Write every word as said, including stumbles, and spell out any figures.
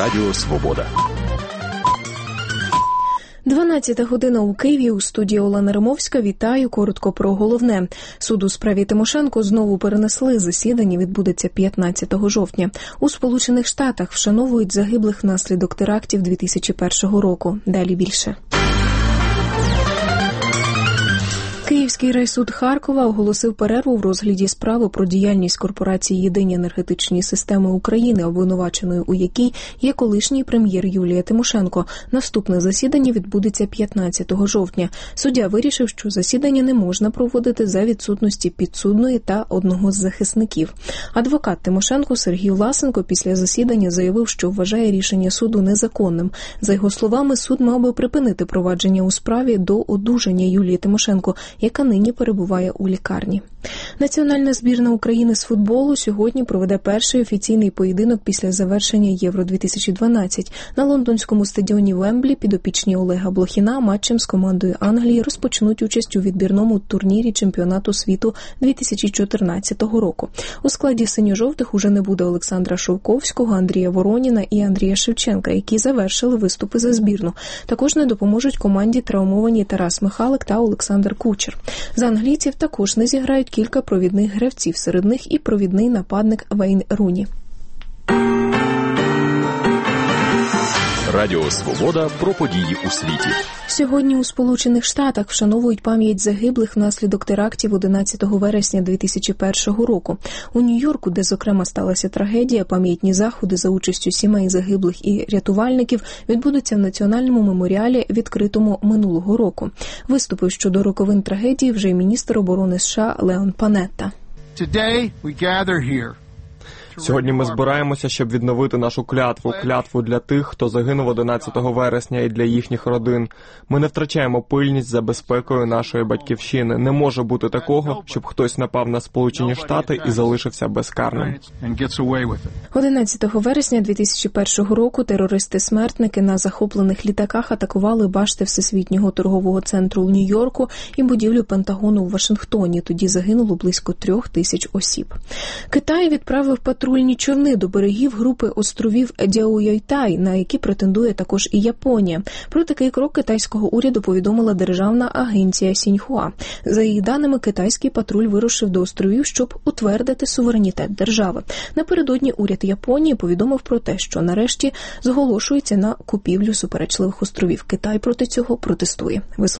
Радіо Свобода. дванадцята година у Києві, у студії Олена Римовська. Вітаю, коротко про головне. Суд у справі Тимошенко знову перенесли, засідання відбудеться п'ятнадцятого жовтня. У Сполучених Штатах вшановують загиблих внаслідок терактів дві тисячі першого року. Далі більше. Київський райсуд Харкова оголосив перерву в розгляді справи про діяльність корпорації «Єдині енергетичні системи України», обвинуваченою у якій є колишній прем'єр Юлія Тимошенко. Наступне засідання відбудеться п'ятнадцятого жовтня. Суддя вирішив, що засідання не можна проводити за відсутності підсудної та одного з захисників. Адвокат Тимошенко Сергій Власенко після засідання заявив, що вважає рішення суду незаконним. За його словами, суд мав би припинити провадження у справі до одужання Юлії Тимошенко, яка нині перебуває у лікарні. Національна збірна України з футболу сьогодні проведе перший офіційний поєдинок після завершення Євро дві тисячі дванадцять. На лондонському стадіоні Вемблі підопічні Олега Блохіна матчем з командою Англії розпочнуть участь у відбірному турнірі чемпіонату світу дві тисячі чотирнадцятого року. У складі синьо-жовтих уже не буде Олександра Шовковського, Андрія Вороніна і Андрія Шевченка, які завершили виступи за збірну. Також не допоможуть команді травмовані Тарас Михалик та Олександр Кучер. За англійців також не зіграють кілька провідних гравців, серед них і провідний нападник Вейн Руні. Радіо Свобода про події у світі. Сьогодні у Сполучених Штатах вшановують пам'ять загиблих внаслідок терактів одинадцятого вересня дві тисячі першого року. У Нью-Йорку, де, зокрема, сталася трагедія, пам'ятні заходи за участю сімей загиблих і рятувальників відбудуться в Національному меморіалі, відкритому минулого року. Виступив щодо роковин трагедії вже й міністр оборони США Леон Панетта. Сьогодні ми збираємося, щоб відновити нашу клятву, клятву для тих, хто загинув одинадцятого вересня, і для їхніх родин. Ми не втрачаємо пильність за безпекою нашої батьківщини. Не може бути такого, щоб хтось напав на Сполучені Штати і залишився безкарним. одинадцятого вересня дві тисячі першого року терористи-смертники на захоплених літаках атакували башти Всесвітнього торгового центру у Нью-Йорку і будівлю Пентагону у Вашингтоні. Тоді загинуло близько трьох тисяч осіб. Китай відправив патрульні човни до берегів групи островів Дяоюйтай, на які претендує також і Японія. Про такий крок китайського уряду повідомила державна агенція Сіньхуа. За її даними, китайський патруль вирушив до островів, щоб утвердити суверенітет держави. Напередодні уряд Японії повідомив про те, що нарешті зголошується на купівлю суперечливих островів. Китай проти цього протестує.